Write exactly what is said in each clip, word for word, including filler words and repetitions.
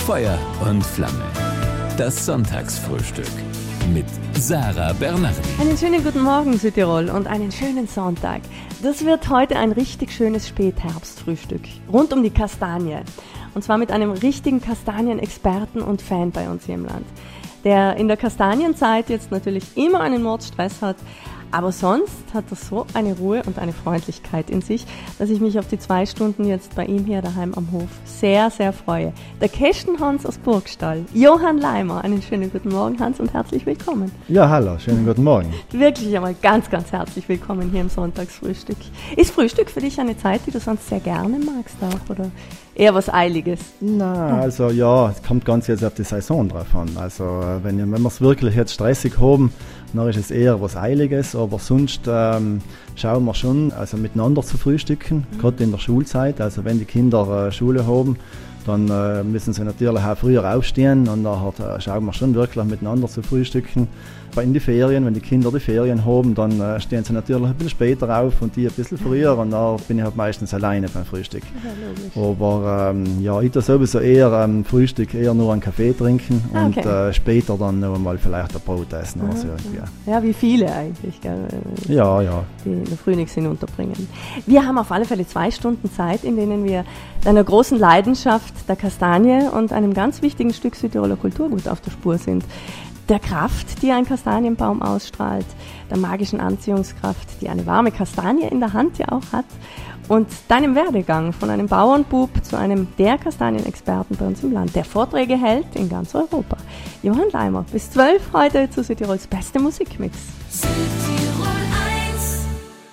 Feuer und Flamme. Das Sonntagsfrühstück mit Sarah Bernhardi. Einen schönen guten Morgen Südtirol und einen schönen Sonntag. Das wird heute ein richtig schönes Spätherbstfrühstück rund um die Kastanie. Und zwar mit einem richtigen Kastanienexperten und Fan bei uns hier im Land, der in der Kastanienzeit jetzt natürlich immer einen Mordstress hat, aber sonst hat er so eine Ruhe und eine Freundlichkeit in sich, dass ich mich auf die zwei Stunden jetzt bei ihm hier daheim am Hof sehr, sehr freue. Der Kästenhans aus Burgstall, Johann Leimer. Einen schönen guten Morgen, Hans, und herzlich willkommen. Ja, hallo, schönen guten Morgen. Wirklich einmal ganz, ganz herzlich willkommen hier im Sonntagsfrühstück. Ist Frühstück für dich eine Zeit, die du sonst sehr gerne magst auch, oder eher was Eiliges? Na, also ja, es kommt ganz jetzt auf die Saison drauf an. Also wenn, wenn wir es wirklich jetzt stressig haben, dann ist es eher was Eiliges, aber sonst ähm, schauen wir schon, also miteinander zu frühstücken, mhm. gerade in der Schulzeit. Also wenn die Kinder äh, Schule haben, dann äh, müssen sie natürlich auch früher aufstehen und nachher äh, schauen wir schon wirklich miteinander zu frühstücken. Aber in die Ferien, wenn die Kinder die Ferien haben, dann äh, stehen sie natürlich ein bisschen später auf und die ein bisschen früher und dann bin ich halt meistens alleine beim Frühstück. Ja, aber ähm, ja, ich tue sowieso eher am ähm, Frühstück eher nur einen Kaffee trinken ah, okay. und äh, später dann noch mal vielleicht ein Brot essen. Ah, oder so, okay. ja. ja, wie viele eigentlich, gell? Ja, ja. Die in der Früh nichts hinunterbringen. Wir haben auf alle Fälle zwei Stunden Zeit, in denen wir deiner großen Leidenschaft der Kastanie und einem ganz wichtigen Stück Südtiroler Kulturgut auf der Spur sind. Der Kraft, die ein Kastanienbaum ausstrahlt, der magischen Anziehungskraft, die eine warme Kastanie in der Hand ja auch hat, und deinem Werdegang von einem Bauernbub zu einem der Kastanienexperten bei uns im Land, der Vorträge hält in ganz Europa. Johann Leimer, bis zwölf heute zu Südtirols beste Musikmix. Südtirol eins.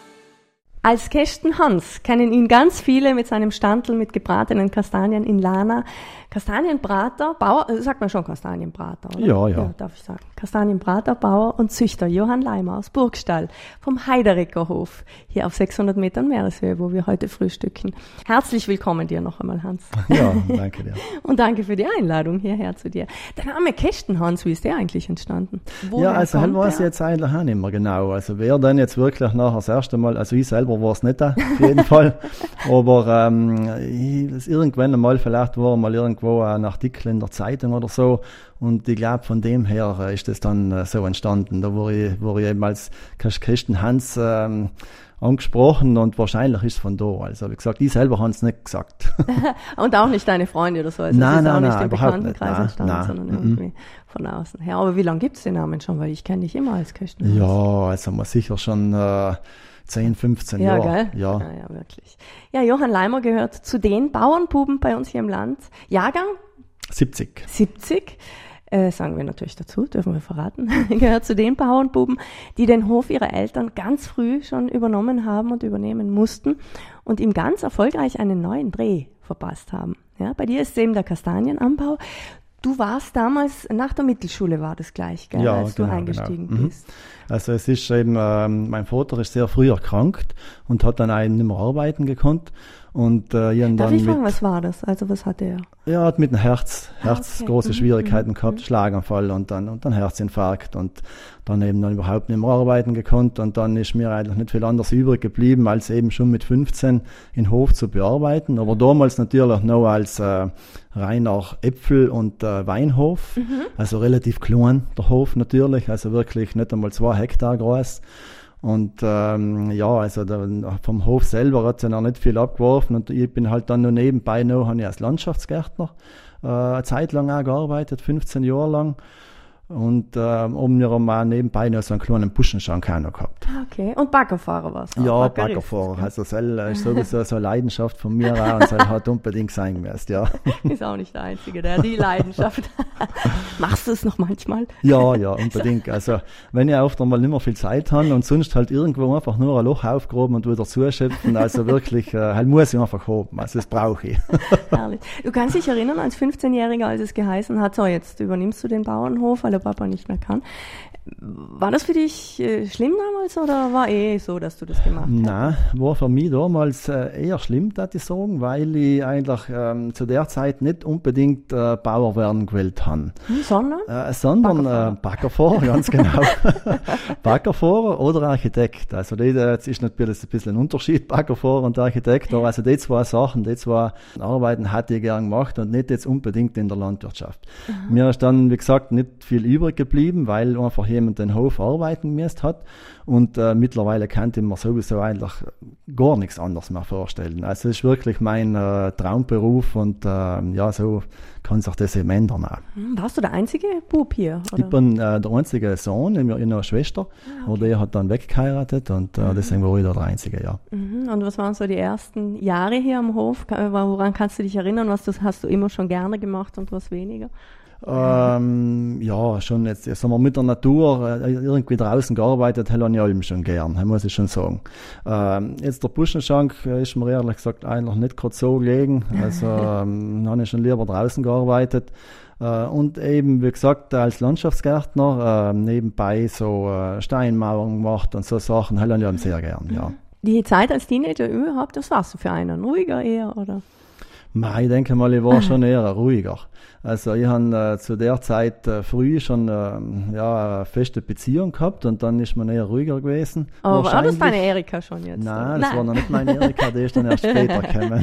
Als Kästenhans kennen ihn ganz viele mit seinem Standl mit gebratenen Kastanien in Lana. Kastanienbrater, Bauer, äh, sagt man schon Kastanienbrater, oder? Ja, ja. Ja, darf ich sagen. Kastanienbrater, Bauer und Züchter Johann Leimer aus Burgstall vom Heiderecker Hof, hier auf sechshundert Metern Meereshöhe, wo wir heute frühstücken. Herzlich willkommen dir noch einmal, Hans. Ja, danke dir. Und danke für die Einladung hierher zu dir. Der Name Kästenhans, wie ist der eigentlich entstanden? Woher ja, also halt weiß ich jetzt eigentlich auch nicht mehr genau. Also wer dann jetzt wirklich nachher das erste Mal, also ich selber war es nicht da, auf jeden Fall, aber ähm, ich, das irgendwann einmal, vielleicht war mal irgendwo ein Artikel in der Zeitung oder so, und ich glaube, von dem her äh, ist das dann äh, so entstanden. Da wurde ich, wurde ich eben als Kästenhans ähm, angesprochen und wahrscheinlich ist es von da. Also wie gesagt, ich selber habe es nicht gesagt. Und auch nicht deine Freunde oder so? Also nein, es ist nein, auch nicht nein, im Bekanntenkreis nein, entstanden, nein, sondern nein, irgendwie von außen her. Aber wie lange gibt es den Namen schon? Weil ich kenne dich immer als Kästenhans. Ja, also man sicher schon äh, zehn, fünfzehn ja, Jahre. Gell? Ja, ja, ja, wirklich. Ja, Johann Leimer gehört zu den Bauernbuben bei uns hier im Land. Jahrgang? siebzig. siebzig. Äh, sagen wir natürlich dazu, dürfen wir verraten, gehört zu den Bauernbuben, die den Hof ihrer Eltern ganz früh schon übernommen haben und übernehmen mussten und ihm ganz erfolgreich einen neuen Dreh verpasst haben. Ja, bei dir ist es eben der Kastanienanbau. Du warst damals, nach der Mittelschule war das gleich, gell, ja, als genau, du eingestiegen genau. bist. Also es ist eben, ähm, mein Vater ist sehr früh erkrankt und hat dann eigentlich nicht mehr arbeiten gekonnt. Und, äh, ich Darf dann ich fragen, mit, was war das? Also was hatte er? Er hat mit dem Herz, Herz ah, okay. große Schwierigkeiten mhm. gehabt, Schlaganfall und dann, und dann Herzinfarkt und dann eben dann überhaupt nicht mehr arbeiten gekonnt. Und dann ist mir eigentlich nicht viel anderes übrig geblieben, als eben schon mit fünfzehn in Hof zu bearbeiten. Aber damals natürlich noch als äh, reiner Äpfel- und äh, Weinhof, mhm. also relativ klein der Hof natürlich, also wirklich nicht einmal zwei Hektar groß. Und ähm, ja, also der, vom Hof selber hat es ja noch nicht viel abgeworfen und ich bin halt dann noch nebenbei noch, habe ich als Landschaftsgärtner äh, eine Zeit lang auch gearbeitet, fünfzehn Jahre lang. Und ähm, um mir mal nebenbei noch so einen kleinen Buschenschank auch noch gehabt. Okay, und Baggerfahrer warst du? Ja, Baggerfahrer. Also das ist sowieso so eine Leidenschaft von mir auch und das hat unbedingt sein müsst, ja. Ist auch nicht der Einzige, der die Leidenschaft Machst du es noch manchmal? Ja, ja, unbedingt. Also wenn ich oft einmal nicht mehr viel Zeit habe und sonst halt irgendwo einfach nur ein Loch aufgraben und wieder zuschöpfen, also wirklich, äh, halt muss ich einfach haben. Also das brauche ich. Herrlich. Du kannst dich erinnern, als fünfzehnjähriger, als es geheißen hat, so jetzt übernimmst du den Bauernhof, weil der Papa nicht mehr kann. War das für dich äh, schlimm damals oder war eh so, dass du das gemacht hast? Nein, war für mich damals äh, eher schlimm, würde ich sagen, weil ich eigentlich ähm, zu der Zeit nicht unbedingt äh, Bauer werden gewollt habe. Hm, sondern? Äh, sondern Baggerfahrer, äh, Baggerfahrer ganz genau. Baggerfahrer oder Architekt. Also das ist natürlich ein bisschen ein Unterschied, Baggerfahrer und Architekt. Aber also die zwei Sachen, die zwei Arbeiten hatte ich gern gemacht und nicht jetzt unbedingt in der Landwirtschaft. Mhm. Mir ist dann, wie gesagt, nicht viel übrig geblieben, weil einfach jemand den Hof arbeiten gemusst hat. Und äh, mittlerweile könnte ich mir sowieso eigentlich gar nichts anderes mehr vorstellen. Also es ist wirklich mein äh, Traumberuf und äh, ja, so kann sich das eben ändern auch. Warst du der einzige Bub hier? Oder? Ich bin äh, der einzige Sohn, ich habe eine Schwester, ah, okay. aber die hat dann weggeheiratet und äh, mhm. deswegen war ich da der Einzige, ja. Mhm. Und was waren so die ersten Jahre hier am Hof? Woran kannst du dich erinnern? Was du, hast du immer schon gerne gemacht und was weniger? Ähm, ja, schon jetzt, jetzt haben wir mit der Natur äh, irgendwie draußen gearbeitet, hätte ich allem schon gern, muss ich schon sagen. Ähm, jetzt der Buschenschank äh, ist mir ehrlich gesagt eigentlich nicht gerade so gelegen, also ähm, habe ich schon lieber draußen gearbeitet. Uh, und eben, wie gesagt, als Landschaftsgärtner uh, nebenbei so uh, Steinmauern gemacht und so Sachen, hätte ich ja sehr gern, ja. Die Zeit als Teenager überhaupt, das warst du für einen? Ruhiger eher, oder? Nein, ich denke mal, ich war schon eher ruhiger. Also ich habe äh, zu der Zeit äh, früh schon äh, ja, eine feste Beziehung gehabt und dann ist man eher ruhiger gewesen. Aber war das deine Erika schon jetzt? Nein, das Nein. war noch nicht meine Erika, die ist dann erst später gekommen.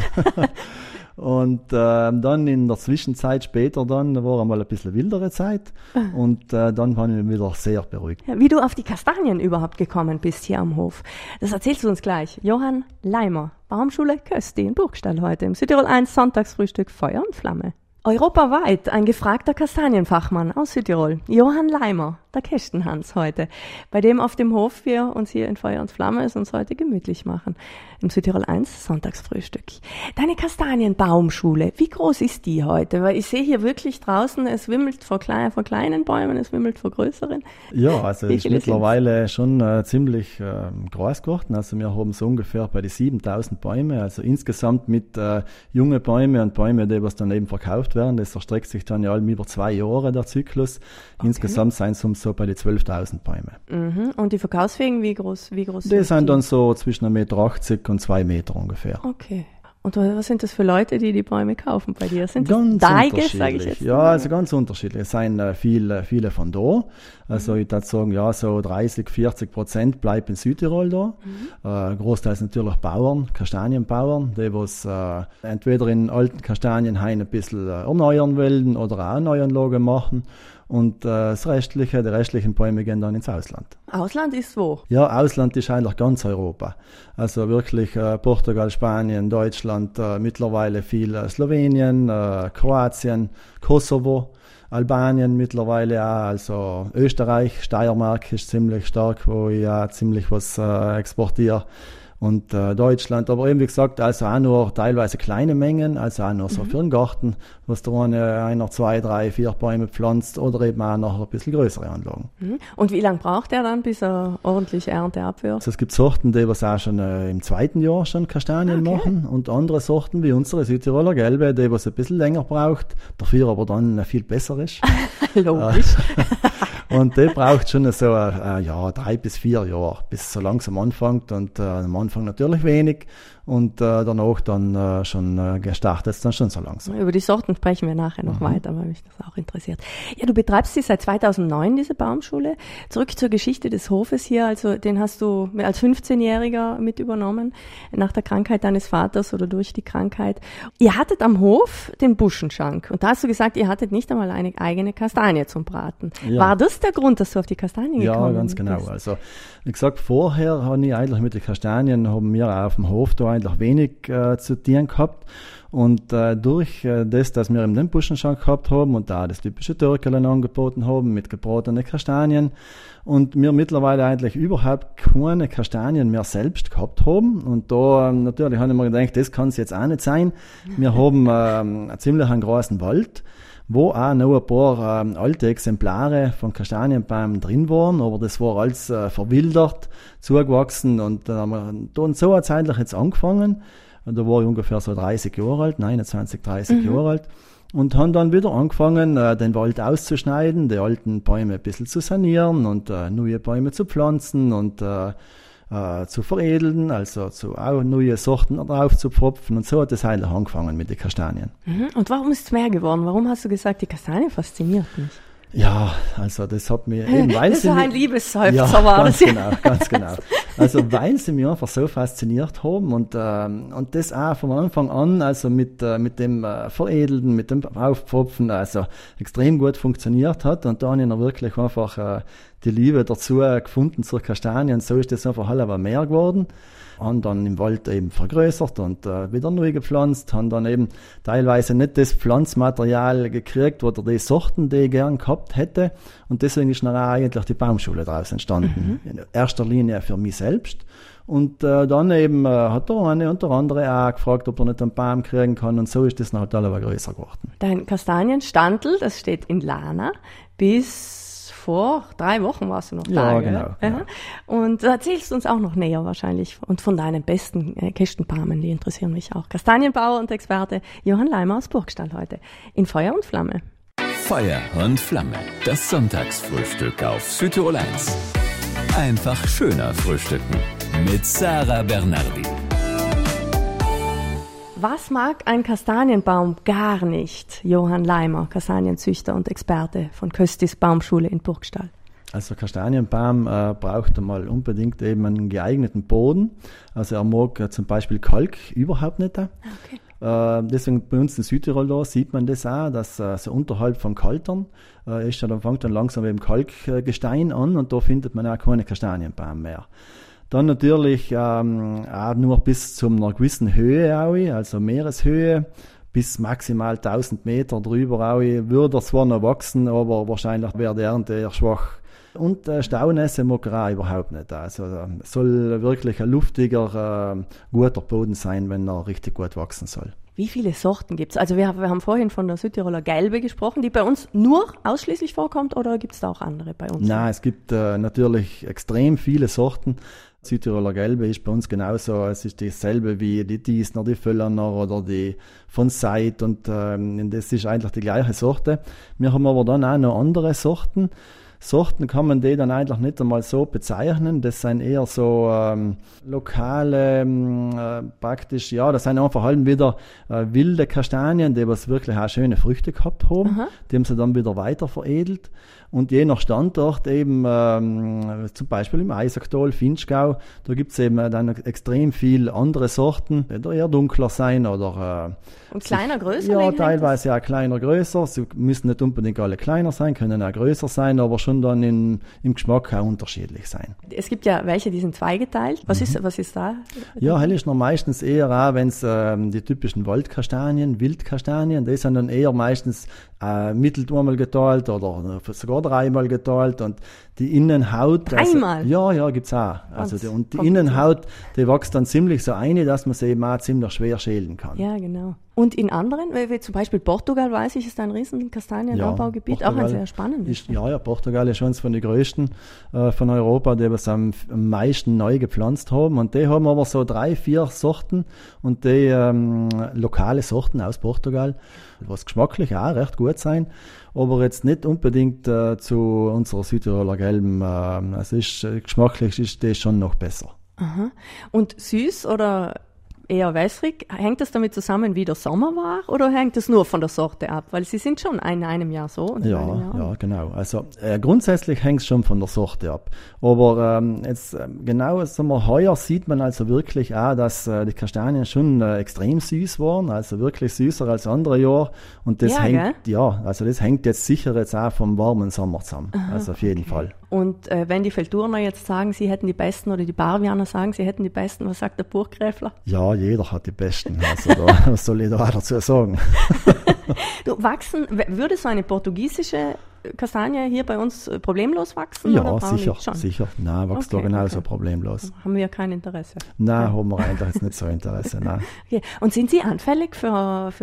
Und äh, dann in der Zwischenzeit später dann war einmal ein bisschen wildere Zeit und äh, dann war ich wieder sehr beruhigt. Ja, wie du auf die Kastanien überhaupt gekommen bist hier am Hof, das erzählst du uns gleich. Johann Leimer, Baumschule Kösti in Burgstall heute im Südtirol eins Sonntagsfrühstück Feuer und Flamme. Europaweit ein gefragter Kastanienfachmann aus Südtirol, Johann Leimer, der Kästenhans heute, bei dem auf dem Hof wir uns hier in Feuer und Flamme es uns heute gemütlich machen. Im Südtirol eins Sonntagsfrühstück. Deine Kastanienbaumschule, wie groß ist die heute? Weil ich sehe hier wirklich draußen, es wimmelt vor, klein, vor kleinen Bäumen, es wimmelt vor größeren. Ja, also es ist mittlerweile schon äh, ziemlich äh, groß geworden. Also wir haben so ungefähr bei die siebentausend Bäume, also insgesamt mit äh, junge Bäume und Bäume, die was dann eben verkauft werden. Das erstreckt sich dann ja allem über zwei Jahre, der Zyklus. Okay. Insgesamt sind es um so bei die zwölftausend Bäume. Mhm. Und die Verkaufsfähigen, wie groß, wie groß die sind die? sind dann so zwischen ein Meter achtzig und zwei Meter ungefähr. Okay. Und was sind das für Leute, die die Bäume kaufen bei dir? Sind das Deiges, sage ich jetzt? Ja, also ganz unterschiedlich. Es sind äh, viele, viele von da. Also mhm. ich würde sagen, ja, so dreißig, vierzig Prozent bleibt in Südtirol da. Mhm. Äh, Großteils natürlich Bauern, Kastanienbauern, die was äh, entweder in alten Kastanienhainen ein bisschen äh, erneuern wollen oder auch Neuanlagen machen. Und äh, das restliche, die restlichen Bäume gehen dann ins Ausland. Ausland ist wo? Ja, Ausland ist eigentlich ganz Europa. Also wirklich äh, Portugal, Spanien, Deutschland, äh, mittlerweile viel äh, Slowenien, äh, Kroatien, Kosovo, Albanien mittlerweile auch, also Österreich, Steiermark ist ziemlich stark, wo ich ja ziemlich was äh, exportiere. Und äh, Deutschland, aber eben wie gesagt, also auch nur teilweise kleine Mengen, also auch nur so mhm. für den Garten, was da eine, einer, zwei, drei, vier Bäume pflanzt oder eben auch noch ein bisschen größere Anlagen. Mhm. Und wie lange braucht er dann, bis er ordentlich Ernte abwirft? Also es gibt Sorten, die was auch schon äh, im zweiten Jahr schon Kastanien okay. machen und andere Sorten wie unsere Südtiroler Gelbe, die was ein bisschen länger braucht, dafür aber dann viel besser ist. Logisch. Und der braucht schon so äh, ja, drei bis vier Jahre, bis es so langsam anfängt. Und äh, am Anfang natürlich wenig und äh, danach dann äh, schon äh, gestartet ist dann schon so langsam. Über die Sorten sprechen wir nachher noch mhm. weiter, weil mich das auch interessiert. Ja, du betreibst sie seit zweitausendneun, diese Baumschule. Zurück zur Geschichte des Hofes hier, also den hast du als fünfzehnjähriger mit übernommen, nach der Krankheit deines Vaters oder durch die Krankheit. Ihr hattet am Hof den Buschenschank und da hast du gesagt, ihr hattet nicht einmal eine eigene Kastanie zum Braten. Ja. War das der Grund, dass du auf die Kastanien ja, gekommen bist? Ja, ganz genau. bist? Also, wie gesagt, vorher habe ich eigentlich mit den Kastanien, haben wir auf dem Hof da eigentlich wenig äh, zu tun gehabt. Und äh, durch äh, das, dass wir eben den Buschenschank gehabt haben und da das typische Türkelen angeboten haben mit gebratenen Kastanien und wir mittlerweile eigentlich überhaupt keine Kastanien mehr selbst gehabt haben. Und da äh, natürlich habe ich mir gedacht, das kann es jetzt auch nicht sein. Wir haben äh, einen ziemlich einen großen Wald, wo auch noch ein paar äh, alte Exemplare von Kastanienbäumen drin waren, aber das war alles äh, verwildert, zugewachsen und, äh, und so hat es eigentlich jetzt angefangen. Und da war ich ungefähr so dreißig Jahre alt, neunundzwanzig, dreißig mhm. Jahre alt. und haben dann wieder angefangen, äh, den Wald auszuschneiden, die alten Bäume ein bisschen zu sanieren und äh, neue Bäume zu pflanzen und äh, äh, zu veredeln, also zu auch neue Sorten drauf zu pfropfen. Und so hat es eigentlich angefangen mit den Kastanien. Mhm. Und warum ist es mehr geworden? Warum hast du gesagt, die Kastanie fasziniert mich? Ja, also das hat mir eben, weil das sie war mich, ein Liebesseufzer, ja, war ganz das. genau, ganz genau. Also weil sie mich einfach so fasziniert haben und ähm, und das auch von Anfang an, also mit äh, mit dem äh, Veredeln, mit dem Aufpfropfen, also extrem gut funktioniert hat und da habe ich dann wirklich einfach äh, die Liebe dazu äh, gefunden zur Kastanie und so ist das einfach halber mehr geworden. Haben dann im Wald eben vergrößert und äh, wieder neu gepflanzt, haben dann eben teilweise nicht das Pflanzmaterial gekriegt oder die Sorten, die ich gern gehabt hätte. Und deswegen ist dann auch eigentlich die Baumschule daraus entstanden. Mhm. In erster Linie für mich selbst. Und äh, dann eben äh, hat der eine und der andere auch gefragt, ob er nicht einen Baum kriegen kann. Und so ist das dann halt alle größer geworden. Dein Kastanienstandel, das steht in Lana, bis vor drei Wochen warst du noch da. Ja, gell? genau. genau. Und du erzählst uns auch noch näher wahrscheinlich und von deinen besten äh, Kästenbäumen, die interessieren mich auch. Kastanienbauer und Experte Johann Leimer aus Burgstall heute in Feuer und Flamme. Feuer und Flamme, das Sonntagsfrühstück auf Südtirol eins. Einfach schöner frühstücken mit Sarah Bernardi. Was mag ein Kastanienbaum gar nicht? Johann Leimer, Kastanienzüchter und Experte von Köstis Baumschule in Burgstall. Also Kastanienbaum äh, braucht einmal unbedingt eben einen geeigneten Boden. Also er mag äh, zum Beispiel Kalk überhaupt nicht. Okay. Äh, deswegen bei uns in Südtirol da sieht man das auch, dass äh, so unterhalb von Kaltern äh, ist ja, dann fängt dann langsam eben Kalkgestein an und da findet man auch keine Kastanienbaum mehr. Dann natürlich ähm, auch nur bis zu einer gewissen Höhe, auch, also Meereshöhe, bis maximal tausend Meter drüber auch, würde er zwar noch wachsen, aber wahrscheinlich wäre die Ernte eher schwach. Und äh, Staunässe mag er auch überhaupt nicht. Also äh, soll wirklich ein luftiger, äh, guter Boden sein, wenn er richtig gut wachsen soll. Wie viele Sorten gibt es? Also wir, wir haben vorhin von der Südtiroler Gelbe gesprochen, die bei uns nur ausschließlich vorkommt, oder gibt es da auch andere bei uns? Nein, es gibt äh, natürlich extrem viele Sorten. Südtiroler Gelbe ist bei uns genauso, es ist dasselbe wie die Diesner, die Völlerner oder die von Seid und ähm, das ist eigentlich die gleiche Sorte. Wir haben aber dann auch noch andere Sorten. Sorten kann man die dann eigentlich nicht einmal so bezeichnen. Das sind eher so ähm, lokale, äh, praktisch, ja, das sind einfach halt wieder äh, wilde Kastanien, die was wirklich auch schöne Früchte gehabt haben. Aha. Die haben sie dann wieder weiter veredelt. Und je nach Standort eben, ähm, zum Beispiel im Eisacktal, Vinschgau, da gibt es eben dann extrem viel andere Sorten, die eher dunkler sein oder äh, und kleiner, größer? Ja, teilweise auch kleiner, größer. Sie müssen nicht unbedingt alle kleiner sein, können auch größer sein, aber schon dann in, im Geschmack auch unterschiedlich sein. Es gibt ja welche, die sind zweigeteilt. Was, mhm. ist, was ist da? Ja, hell ist noch meistens eher auch, wenn es ähm, die typischen Waldkastanien, Wildkastanien, die sind dann eher meistens äh, mittel einmal geteilt oder sogar dreimal geteilt und die Innenhaut. Dreimal? Also, ja, ja, gibt's auch. Also die, und die Innenhaut, die wächst dann ziemlich so ein, dass man sie eben auch ziemlich schwer schälen kann. Ja, genau. Und in anderen, wie zum Beispiel Portugal, weiß ich, ist ein riesen Kastanienanbaugebiet, ja, auch ein sehr spannendes. Ist, ja, ja, Portugal ist eines von den größten äh, von Europa, die was am, am meisten neu gepflanzt haben. Und die haben aber so drei, vier Sorten und die ähm, lokale Sorten aus Portugal, was geschmacklich auch recht gut sein, aber jetzt nicht unbedingt äh, zu unserer Südtiroler Gelben. Äh, also ist, äh, geschmacklich ist das schon noch besser. Aha. Und süß oder eher wässrig, hängt das damit zusammen, wie der Sommer war, oder hängt das nur von der Sorte ab? Weil sie sind schon in einem Jahr so und ja, in einem Jahr. Ja, genau. Also äh, grundsätzlich hängt es schon von der Sorte ab. Aber ähm, jetzt äh, genau, sagen wir, heuer sieht man also wirklich auch, dass äh, die Kastanien schon äh, extrem süß waren, also wirklich süßer als andere Jahre. Und das ja, hängt, gell? ja, also das hängt jetzt sicher jetzt auch vom warmen Sommer zusammen. Aha, also auf jeden okay. Fall. Und äh, wenn die Feldturner jetzt sagen, sie hätten die Besten, oder die Barwianer sagen, sie hätten die Besten, was sagt der Burggräfler? Ja, jeder hat die Besten. Also da, was soll ich da auch dazu sagen? Du, wachsen, würde so eine portugiesische Kastanie hier bei uns problemlos wachsen? Ja, oder sicher, sicher. Nein, wächst okay, da genauso okay. problemlos. Haben wir ja kein Interesse. Nein, ja. haben wir eigentlich jetzt nicht so Interesse. Nein. Okay. Und sind Sie anfällig für, für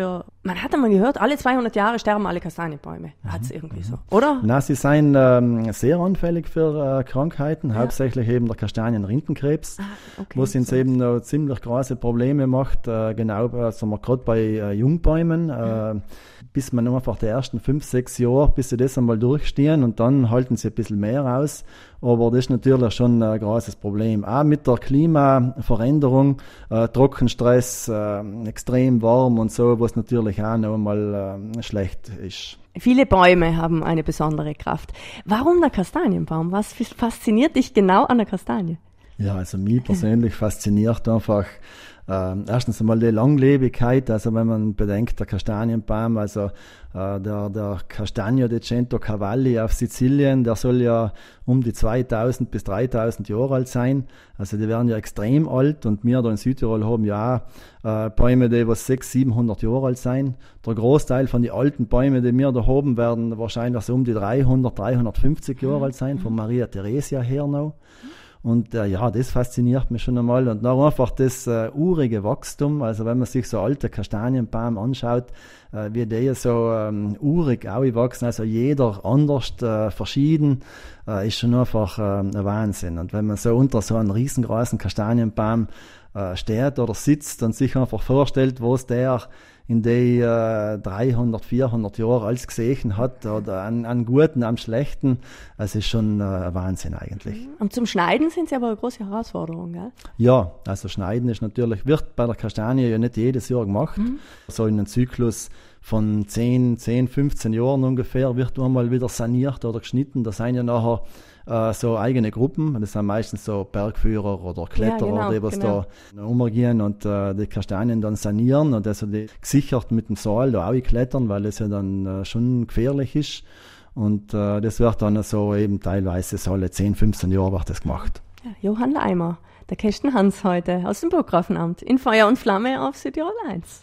Man hat einmal gehört, alle zweihundert Jahre sterben alle Kastanienbäume. Hat es irgendwie so, oder? Na, sie sind ähm, sehr anfällig für äh, Krankheiten, ja. Hauptsächlich eben der Kastanienrindenkrebs, ah, okay, wo es uns so eben noch ziemlich große Probleme macht, äh, genau, also gerade bei äh, Jungbäumen, äh, bis man einfach die ersten fünf, sechs Jahre, bis sie das einmal durchstehen und dann halten sie ein bisschen mehr aus. Aber das ist natürlich schon ein großes Problem. Auch mit der Klimaveränderung, äh, Trockenstress, äh, extrem warm und so, was natürlich auch noch einmal äh, schlecht ist. Viele Bäume haben eine besondere Kraft. Warum der Kastanienbaum? Was fasziniert dich genau an der Kastanie? Ja, also mich persönlich fasziniert einfach Ähm, erstens einmal die Langlebigkeit, also wenn man bedenkt, der Kastanienbaum, also äh, der, der Castagno di Cento Cavalli auf Sizilien, der soll ja um die zweitausend bis dreitausend Jahre alt sein, also die werden ja extrem alt und wir da in Südtirol haben ja auch äh, Bäume, die was sechshundert, siebenhundert Jahre alt sein. Der Großteil von den alten Bäumen, die wir da haben, werden wahrscheinlich so um die dreihundert, dreihundertfünfzig Jahre alt sein, von Maria Theresia her noch. Und äh, ja, das fasziniert mich schon einmal. Und dann einfach das äh, urige Wachstum, also wenn man sich so alte Kastanienbaum anschaut, äh, wie die so ähm, urig wachsen, also jeder anders, äh, verschieden, äh, ist schon einfach äh, ein Wahnsinn. Und wenn man so unter so einem riesengroßen Kastanienbaum äh, steht oder sitzt und sich einfach vorstellt, was der in die äh, dreihundert, vierhundert Jahre alles gesehen hat, oder an, an Guten, am Schlechten, also ist schon äh, Wahnsinn eigentlich. Und zum Schneiden sind sie aber eine große Herausforderung, gell? Ja, also Schneiden ist natürlich, wird bei der Kastanie ja nicht jedes Jahr gemacht. Mhm. So in einem Zyklus von zehn, zehn, fünfzehn Jahren ungefähr wird einmal wieder saniert oder geschnitten. Da sind ja nachher äh, so eigene Gruppen. Das sind meistens so Bergführer oder Kletterer, ja, genau, die was genau. da umgehen und äh, die Kastanien dann sanieren und also die gesichert mit dem Seil da auch klettern, weil das ja dann äh, schon gefährlich ist. Und äh, das wird dann so eben teilweise so alle zehn, fünfzehn Jahre wird das gemacht. Ja, Johann Leimer, der Kästen Hans heute aus dem Burggrafenamt in Feuer und Flamme auf Südtirol eins.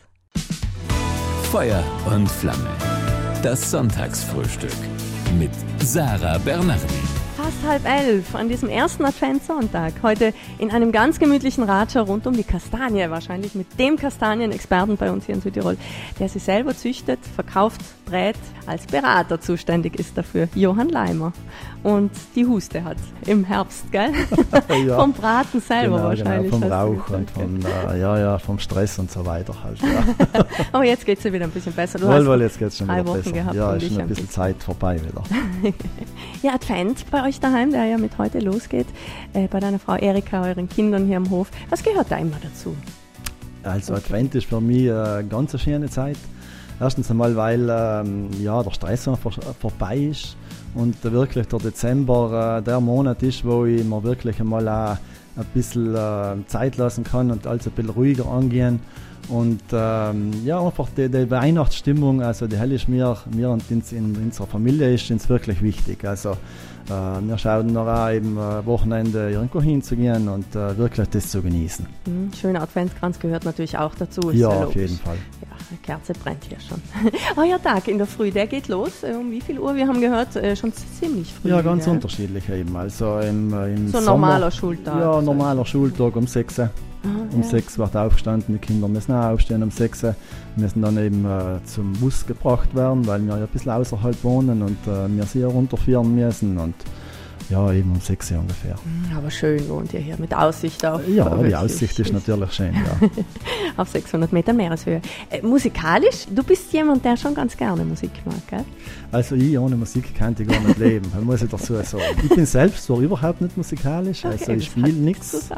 Feuer und Flamme. Das Sonntagsfrühstück mit Sarah Bernardi. Fast halb elf an diesem ersten Adventssonntag. Heute in einem ganz gemütlichen Ratscher rund um die Kastanie. Wahrscheinlich mit dem Kastanienexperten bei uns hier in Südtirol, der sie selber züchtet, verkauft, brät, als Berater zuständig ist dafür. Johann Leimer. Und die Huste hat im Herbst, gell? Ja. Vom Braten selber genau, wahrscheinlich. Genau, vom Rauch und vom, äh, ja, ja, vom Stress und so weiter halt. Ja. Aber jetzt geht es ja wieder ein bisschen besser. Du wohl, hast wohl, jetzt geht's schon drei wieder Wochen besser. Gehabt, ja, ist schon ein bisschen Zeit vorbei wieder. Ja, Advent bei euch daheim, der ja mit heute losgeht, äh, bei deiner Frau Erika, euren Kindern hier am Hof. Was gehört da immer dazu? Also okay. Advent ist für mich eine ganz schöne Zeit. Erstens einmal, weil ähm, ja, der Stress vor, vorbei ist und wirklich der Dezember äh, der Monat ist, wo ich mir wirklich einmal auch ein bisschen äh, Zeit lassen kann und alles ein bisschen ruhiger angehen. Und ähm, ja, einfach die, die Weihnachtsstimmung, also die hell ist mir, mir und in, in unserer Familie ist uns wirklich wichtig. Also äh, wir schauen noch auch eben äh, Wochenende irgendwo hinzugehen und äh, wirklich das zu genießen. Mhm, schöner Adventskranz gehört natürlich auch dazu. Ja, auf jeden Fall. Ja, eine Kerze brennt hier schon. Euer Tag in der Früh, der geht los. Um wie viel Uhr? Wir haben gehört, äh, schon ziemlich früh. Ja, ganz ja. unterschiedlich eben. Also im, im so ein Sommer, normaler Schultag. Ja, normaler Schultag um sechs. Ah, um ja. sechs wird aufgestanden, die Kinder müssen auch aufstehen um sechs, müssen dann eben äh, zum Bus gebracht werden, weil wir ja ein bisschen außerhalb wohnen und äh, wir sie runterführen müssen und ja, eben um sechs ungefähr. Aber schön wohnt ihr hier mit Aussicht auf... Ja, die Aussicht ist natürlich schön, ja. Auf sechshundert Meter Meereshöhe. Äh, musikalisch, du bist jemand, der schon ganz gerne Musik mag, gell? Also ich ohne Musik könnte ich gar nicht leben, muss ich dazu sagen. Ich bin selbst so überhaupt nicht musikalisch, okay, also ich spiele nichts.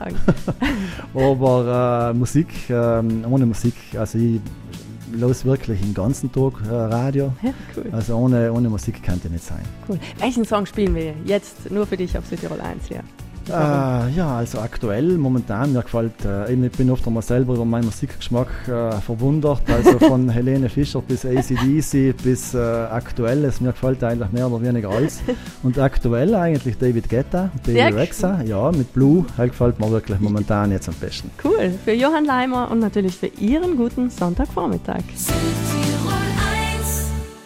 Aber äh, Musik, äh, ohne Musik, also ich los wirklich den ganzen Tag äh, Radio. Ja, cool. Also ohne, ohne Musik kann es nicht sein. Cool. Welchen Song spielen wir jetzt nur für dich auf Südtirol eins hier? Äh, ja, also aktuell, momentan, mir gefällt, äh, ich bin oft einmal selber über meinen Musikgeschmack äh, verwundert, also von Helene Fischer bis A C D C bis äh, Aktuelles, mir gefällt eigentlich mehr oder weniger alles. Und aktuell eigentlich David Guetta, Baby Rexha, ja, mit Blue, halt gefällt mir wirklich momentan jetzt am besten. Cool, für Johann Leimer und natürlich für Ihren guten Sonntagvormittag. Südtirol eins.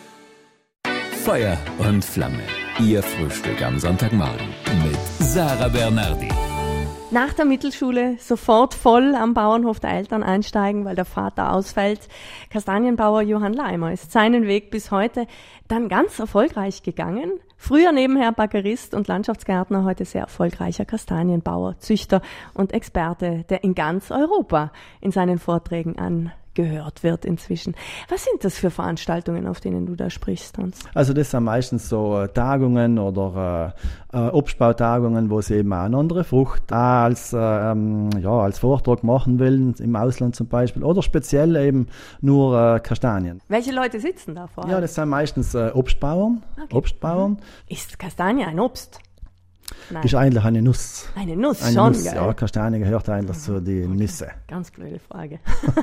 Feuer und Flamme. Ihr Frühstück am Sonntagmorgen mit Sarah Bernardi. Nach der Mittelschule sofort voll am Bauernhof der Eltern einsteigen, weil der Vater ausfällt. Kastanienbauer Johann Leimer ist seinen Weg bis heute dann ganz erfolgreich gegangen. Früher nebenher Baggerist und Landschaftsgärtner, heute sehr erfolgreicher Kastanienbauer, Züchter und Experte, der in ganz Europa in seinen Vorträgen angehört wird inzwischen. Was sind das für Veranstaltungen, auf denen du da sprichst, Hans? Also das sind meistens so äh, Tagungen oder äh, äh, Obstbautagungen, wo sie eben auch eine andere Frucht auch als, äh, ähm, ja, als Vortrag machen wollen, im Ausland zum Beispiel, oder speziell eben nur äh, Kastanien. Welche Leute sitzen da vor? Ja, das sind meistens äh, Obstbauern. Okay. Obstbauern. Mhm. Ist Kastanie ein Obst? Nein. Ist eigentlich eine Nuss. Eine Nuss, eine schon, Nuss, gell? Ja, Kastanie gehört eigentlich zu den Nüsse. Ganz blöde Frage.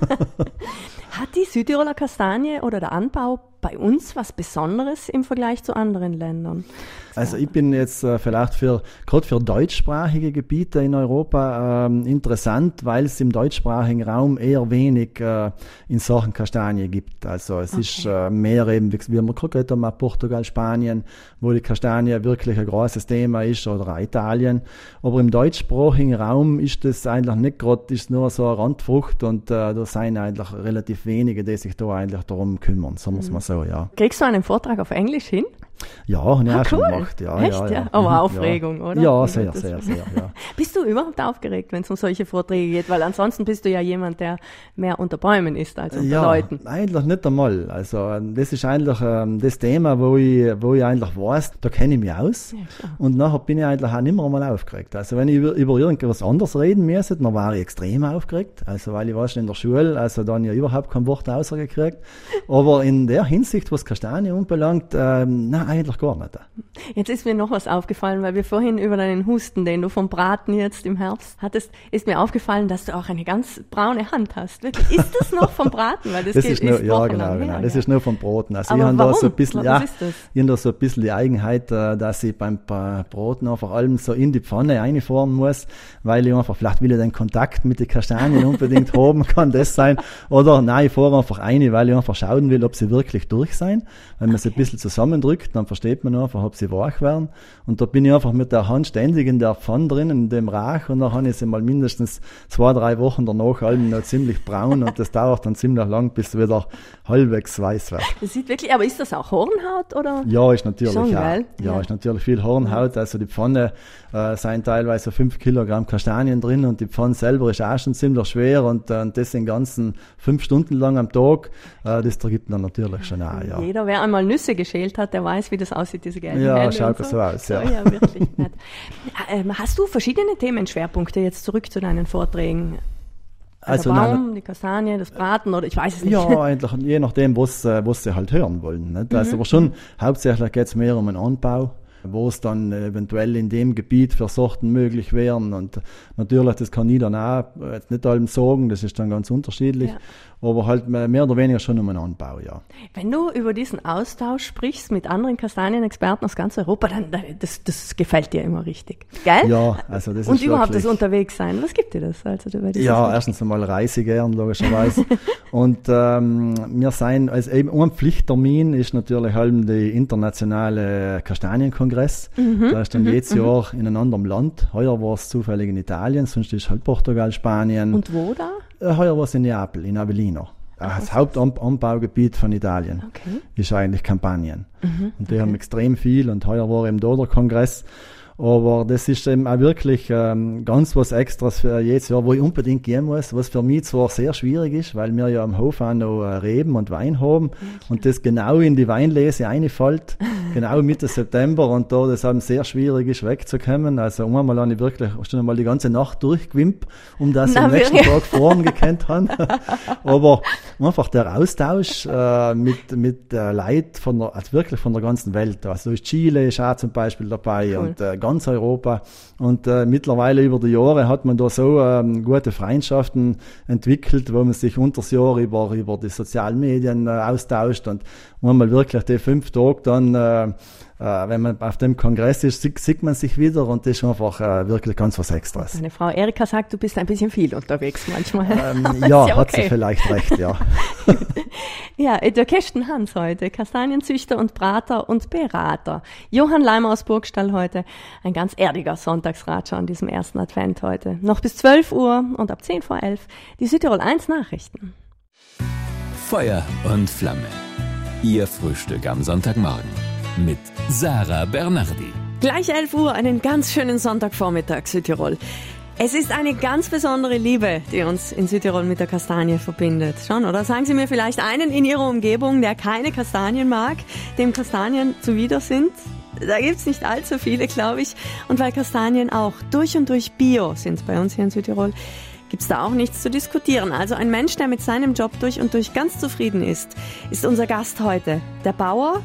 Hat die Südtiroler Kastanie oder der Anbau bei uns was Besonderes im Vergleich zu anderen Ländern? Also ich bin jetzt äh, vielleicht für gerade für deutschsprachige Gebiete in Europa ähm, interessant, weil es im deutschsprachigen Raum eher wenig äh, in Sachen Kastanie gibt. Also es okay. ist äh, mehr eben, wie wir gerade haben, Portugal, Spanien, wo die Kastanie wirklich ein großes Thema ist, oder auch Italien. Aber im deutschsprachigen Raum ist das eigentlich nicht gerade, ist nur so eine Randfrucht, und äh, da sind eigentlich relativ wenige, die sich da eigentlich darum kümmern, sagen wir es mal so, ja. Kriegst du einen Vortrag auf Englisch hin? Ja, habe ich ah, auch cool. schon gemacht. Ja, Echt, ja, ja? ja. Aber Aufregung, ja. oder? Ja, sehr, sehr, sehr, ja. Bist du überhaupt aufgeregt, wenn es um solche Vorträge geht? Weil ansonsten bist du ja jemand, der mehr unter Bäumen ist als unter ja, Leuten. Eigentlich nicht einmal. Also das ist eigentlich ähm, das Thema, wo ich, wo ich eigentlich weiß, da kenne ich mich aus. Ja, und nachher bin ich eigentlich auch nicht mehr einmal aufgeregt. Also wenn ich über, über irgendwas anderes reden müsste, dann war ich extrem aufgeregt. Also weil ich war schon in der Schule, also dann ja überhaupt kein Wort rausgekriegt. Aber in der Hinsicht, was Kastanie anbelangt, ähm, nein, eigentlich gar nicht. Jetzt ist mir noch was aufgefallen, weil wir vorhin über deinen Husten, den du vom Braten jetzt im Herbst hattest, ist mir aufgefallen, dass du auch eine ganz braune Hand hast. Wirklich, ist das noch vom Braten? Weil das, das geht, ist nur, ist ja, genau, her, genau. Ja. Das ist nur vom Braten. Also aber ich habe warum? da so ein bisschen, was ja, ist das? ich habe da so ein bisschen die Eigenheit, dass ich beim Braten einfach allem so in die Pfanne reinfahren muss, weil ich einfach, vielleicht will ich den Kontakt mit den Kastanien unbedingt haben, kann das sein. Oder nein, ich fahre einfach rein, weil ich einfach schauen will, ob sie wirklich durch sind. Wenn man okay. sie ein bisschen zusammendrückt, dann versteht man einfach, ob sie weich werden. Und da bin ich einfach mit der Hand ständig in der Pfanne drin, in dem Rauch, und dann habe ich sie mal mindestens zwei, drei Wochen danach allem noch ziemlich braun, und das dauert dann ziemlich lang, bis sie wieder halbwegs weiß wird. Das sieht wirklich, aber ist das auch Hornhaut, oder? Ja, ist natürlich Schon, ja. Geil. Ja, ja, ist natürlich viel Hornhaut. Also die Pfanne äh, sind teilweise fünf Kilogramm Kastanien drin, und die Pfanne selber ist auch schon ziemlich schwer, und, äh, und das den ganzen fünf Stunden lang am Tag, äh, das ergibt dann natürlich schon auch, ja. Jeder, wer einmal Nüsse geschält hat, der weiß, wie das aussieht, diese gelben Ja, Hände schaut so. so aus, ja. So, ja, wirklich nett. ähm, hast du verschiedene Themenschwerpunkte jetzt zurück zu deinen Vorträgen? Also der Baum, nein, die Kastanie, das Braten, oder ich weiß es nicht. Ja, eigentlich, je nachdem, was, was sie halt hören wollen. Nicht? Also, mhm. aber schon, hauptsächlich geht es mehr um den Anbau, wo es dann eventuell in dem Gebiet für Sorten möglich wären. Und natürlich, das kann ich dann auch jetzt nicht allem sagen, das ist dann ganz unterschiedlich. Ja. Aber halt mehr oder weniger schon um den Anbau, ja. Wenn du über diesen Austausch sprichst mit anderen Kastanienexperten aus ganz Europa, dann das, das gefällt dir immer richtig, gell? Ja, also das Und ist überhaupt wirklich, das Unterwegssein, was gibt dir das? Also, du ja, erstens einmal reise gern, logischerweise. Und ähm, wir sein, also eben ein Pflichttermin ist natürlich halt der internationale Kastanienkongress. Mhm. Da ist dann mhm. jedes Jahr in einem anderen Land. Heuer war es zufällig in Italien, sonst ist halt Portugal, Spanien. Und wo da? Heuer war es in Neapel, in Avellino. Das Hauptanbaugebiet von Italien okay. ist eigentlich Kampanien. Mhm, und die okay. haben extrem viel, und heuer war eben da der Kongress. Aber das ist eben auch wirklich ähm, ganz was Extras für jedes Jahr, wo ich unbedingt gehen muss, was für mich zwar sehr schwierig ist, weil wir ja am Hof auch noch äh, Reben und Wein haben ja, und das genau in die Weinlese reinfällt, genau Mitte September, und da das eben sehr schwierig ist, wegzukommen. Also einmal habe ich wirklich schon einmal die ganze Nacht durchgewimpt, um das Na, am nächsten Tag fahren gekannt haben. Aber einfach der Austausch äh, mit, mit äh, Leuten von der, also wirklich von der ganzen Welt. Also ist Chile ist auch zum Beispiel dabei, cool. und äh, ganz Europa. Und äh, mittlerweile über die Jahre hat man da so ähm, gute Freundschaften entwickelt, wo man sich unter das Jahr über, über die sozialen Medien äh, austauscht, und wo man wirklich die fünf Tage dann äh, äh, wenn man auf dem Kongress ist, sieht, sieht man sich wieder und das ist einfach äh, wirklich ganz was Extras. Meine Frau Erika sagt, du bist ein bisschen viel unterwegs manchmal. Ähm, ja, ja okay. Hat sie vielleicht recht, ja. Ja, der Kästen Hans heute, Kastanienzüchter und Brater und Berater. Johann Leimer aus Burgstall heute, ein ganz erdiger Sonntagsratscher an diesem ersten Advent heute. Noch bis zwölf Uhr und ab zehn vor elf die Südtirol eins Nachrichten. Feuer und Flamme. Ihr Frühstück am Sonntagmorgen mit Sarah Bernardi. Gleich elf Uhr, einen ganz schönen Sonntagvormittag Südtirol. Es ist eine ganz besondere Liebe, die uns in Südtirol mit der Kastanie verbindet. Schon, oder? Sagen Sie mir vielleicht einen in Ihrer Umgebung, der keine Kastanien mag, dem Kastanien zuwider sind? Da gibt's nicht allzu viele, glaube ich. Und weil Kastanien auch durch und durch Bio sind bei uns hier in Südtirol, gibt's da auch nichts zu diskutieren. Also ein Mensch, der mit seinem Job durch und durch ganz zufrieden ist, ist unser Gast heute. Der Bauer,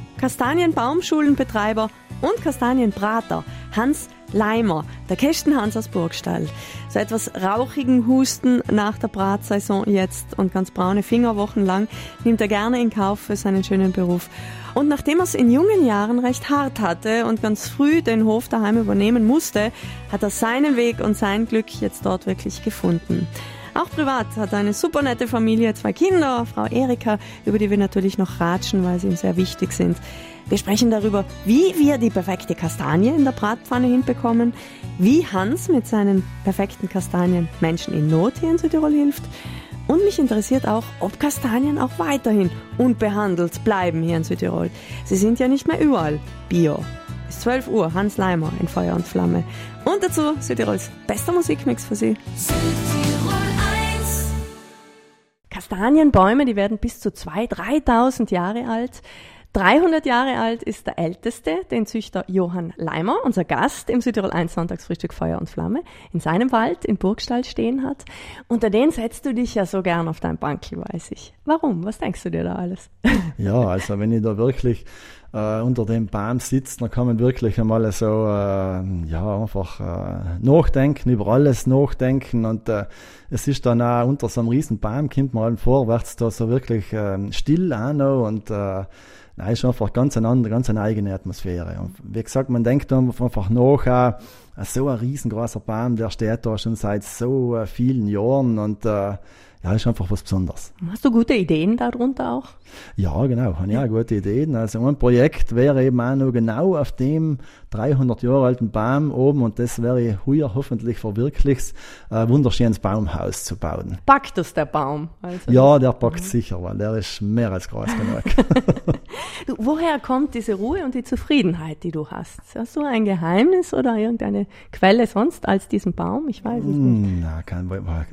Kastanienbaumschulenbetreiber und Kastanienbrater Hans Leimer, der Kästen Hans aus Burgstall. So etwas rauchigen Husten nach der Bratsaison jetzt und ganz braune Finger wochenlang nimmt er gerne in Kauf für seinen schönen Beruf. Und nachdem er es in jungen Jahren recht hart hatte und ganz früh den Hof daheim übernehmen musste, hat er seinen Weg und sein Glück jetzt dort wirklich gefunden. Auch privat hat er eine super nette Familie, zwei Kinder, Frau Erika, über die wir natürlich noch ratschen, weil sie ihm sehr wichtig sind. Wir sprechen darüber, wie wir die perfekte Kastanie in der Bratpfanne hinbekommen, wie Hans mit seinen perfekten Kastanien Menschen in Not hier in Südtirol hilft. Und mich interessiert auch, ob Kastanien auch weiterhin unbehandelt bleiben hier in Südtirol. Sie sind ja nicht mehr überall Bio. Bis zwölf Uhr, Hans Leimer in Feuer und Flamme. Und dazu Südtirols bester Musikmix für Sie. Südtirol eins. Kastanienbäume, die werden bis zu zweitausend, dreitausend Jahre alt. dreihundert Jahre alt ist der älteste, den Züchter Johann Leimer, unser Gast im Südtirol eins Sonntagsfrühstück Feuer und Flamme, in seinem Wald in Burgstall stehen hat. Unter den setzt du dich ja so gern auf dein Bankel, weiß ich. Warum? Was denkst du dir da alles? Ja, also wenn ich da wirklich äh, unter dem Baum sitze, dann kann man wirklich einmal so äh, ja einfach äh, nachdenken, über alles nachdenken und äh, es ist dann auch unter so einem riesen Baum, kommt man vor, wird es da so wirklich äh, still auch noch und äh, Nein, ist einfach ganz eine andere, ganz eine eigene Atmosphäre. Und wie gesagt, man denkt einfach nach, äh, so ein riesengroßer Baum, der steht da schon seit so äh, vielen Jahren und äh, ja, ist einfach was Besonderes. Hast du gute Ideen darunter auch? Ja, genau, habe ich auch gute Ideen. Also ein Projekt wäre eben auch noch genau auf dem dreihundert Jahre alten Baum oben und das wäre heuer hoffentlich verwirklicht, ein wunderschönes Baumhaus zu bauen. Packt das der Baum? Also ja, der packt mhm. sicher, weil der ist mehr als groß genug. Du, woher kommt diese Ruhe und die Zufriedenheit, die du hast? Hast du ein Geheimnis oder irgendeine Quelle sonst als diesen Baum? Ich weiß es nicht. Na, kein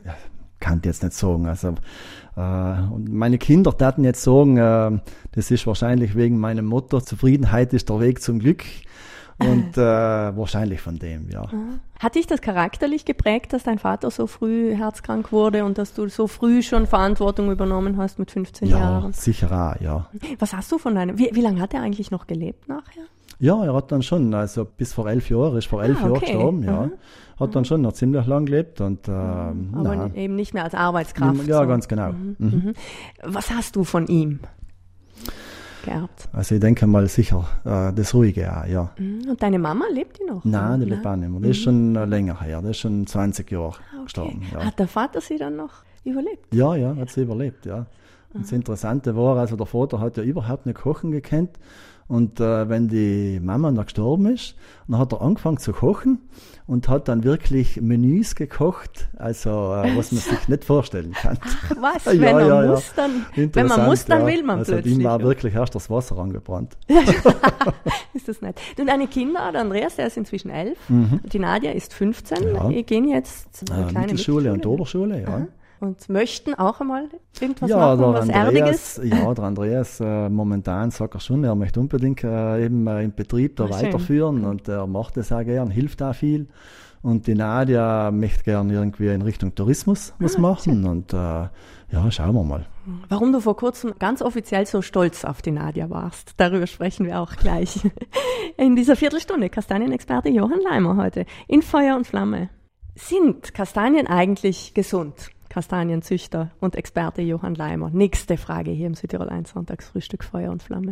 kann ich jetzt nicht sagen. Also äh, und meine Kinder taten jetzt sagen, äh, das ist wahrscheinlich wegen meinem Motto, Zufriedenheit ist der Weg zum Glück. Und äh, wahrscheinlich von dem, ja. Hat dich das charakterlich geprägt, dass dein Vater so früh herzkrank wurde und dass du so früh schon Verantwortung übernommen hast mit fünfzehn ja, Jahren? Ja, sicher auch, ja. Was hast du von deinem, wie, wie lange hat er eigentlich noch gelebt nachher? Ja, er hat dann schon, also bis vor elf Jahren, ist vor elf ah, okay. Jahren gestorben, ja. Mhm. Hat dann schon noch ziemlich lang gelebt und, äh, mhm. Aber na. eben nicht mehr als Arbeitskraft. Ja, so. ganz genau. Mhm. Mhm. Was hast du von ihm geerbt? Also ich denke mal sicher äh, das Ruhige auch, ja. Und deine Mama, lebt die noch? Nein, die lebt auch nicht mehr. Das ist schon äh, länger her, das ist schon zwanzig Jahre ah, okay. gestorben. Ja. Hat der Vater sie dann noch überlebt? Ja, ja, hat sie überlebt, ja. Und das Interessante war, also der Vater hat ja überhaupt nicht kochen gekannt. Und äh, wenn die Mama noch gestorben ist, dann hat er angefangen zu kochen und hat dann wirklich Menüs gekocht, also äh, was man sich nicht vorstellen kann. Ach was, ja, wenn, ja, muss, ja. Dann, wenn man muss, dann ja. will man also plötzlich. Ihm war wirklich erst das Wasser angebrannt. Ist das nett. Und deine Kinder, der Andreas, der ist inzwischen elf, mhm. die Nadia ist fünfzehn, ja. die gehen jetzt eine äh, kleine Mittelschule und Oberschule, ja. Aha. Und möchten auch einmal irgendwas ja, machen, was Andreas, Erdiges? Ja, der Andreas, äh, momentan sagt er schon, er möchte unbedingt äh, eben äh, im Betrieb da Ach, weiterführen schön. Und er macht das auch gern, hilft auch viel. Und die Nadia möchte gern irgendwie in Richtung Tourismus was ah, machen schön. Und äh, ja, schauen wir mal. Warum du vor kurzem ganz offiziell so stolz auf die Nadia warst, darüber sprechen wir auch gleich. In dieser Viertelstunde Kastanienexperte Johann Leimer heute in Feuer und Flamme. Sind Kastanien eigentlich gesund? Kastanienzüchter und Experte Johann Leimer. Nächste Frage hier im Südtirol eins Sonntagsfrühstück Feuer und Flamme.